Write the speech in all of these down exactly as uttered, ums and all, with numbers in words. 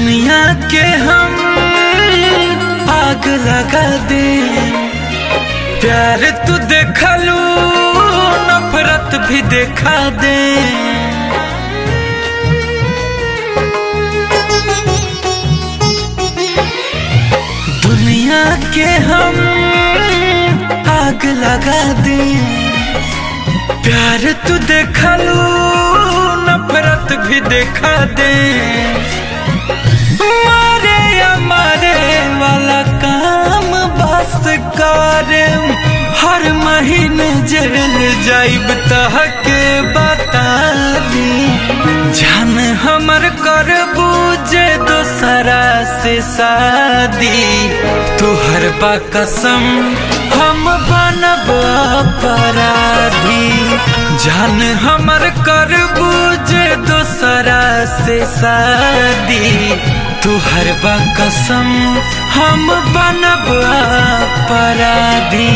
दुनिया के हम आग लगा दे, प्यार तू देखलू नफरत भी देखा दे। दुनिया के हम आग लगा दे, प्यार तू देखलू नफरत भी देखा दे। मारे या मारे वाला काम बस कर, हर महीने जेल जाइब तहके बता दी। जान हमर कर बूझे दोसरा से शादी, तुहर बा कसम हम बनब अपराधी। जान हमर कर बूझे दोसरा से शादी, तुहर बा कसम हम बनब अपराधी।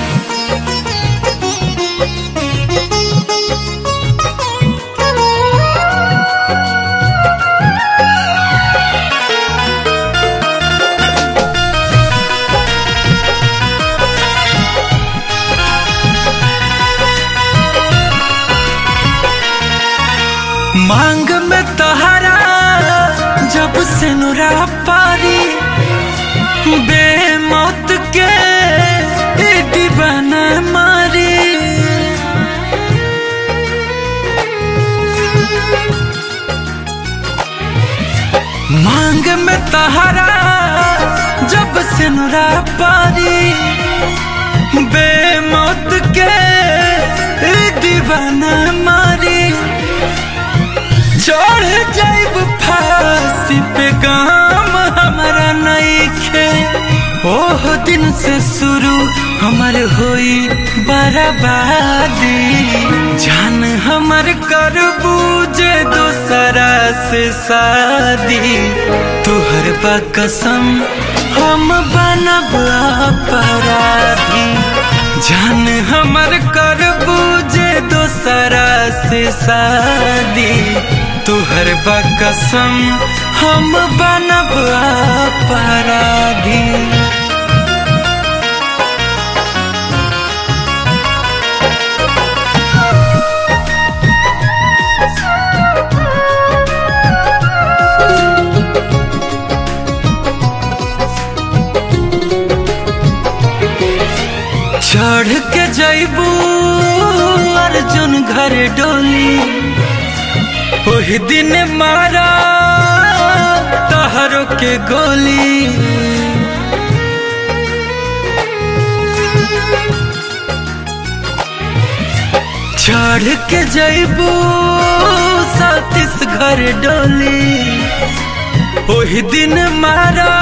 मांग में तोहरा जब से नुरा पारी, बेमौत के दीवाना मारी। मांग में तोहरा जब से नुरा पारी, बेमौत के दीवाना मारी। चढ़ जाइब फांसी पे गाम हमारा नइखे, ओह दिन से शुरू हमर होई बर्बादी। जान हमर कर बूझे दोसरा से शादी, तुहर बा कसम हम बनब अपराधी। जान हमर कर बूझे दोसरा से शादी, तुहर बा कसम हम बनब अपराधी। चढ़ के जइबू अर्जुन घर डोली, ओही दिन मारा तहरो के गोली। चढ़ के जइबू सतीश घर डोली, ओही दिन मारा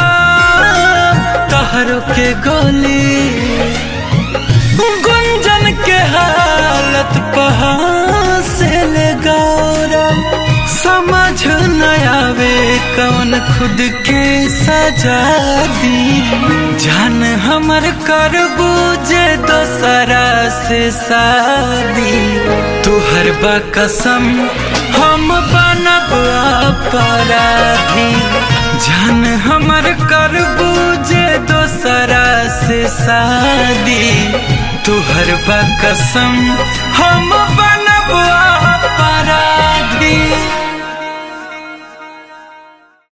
तहरो के गोली। गुंजन के हालत पहाड़ से ले गौरव, समझ न आवे कौन खुद के सजा दी। जान हमर कर बूझे दोसरा से शादी, तुहर बा कसम हम बनब अपराधी। जान हमर कर बूझे दोसरा से शादी, तुहर बा कसम हम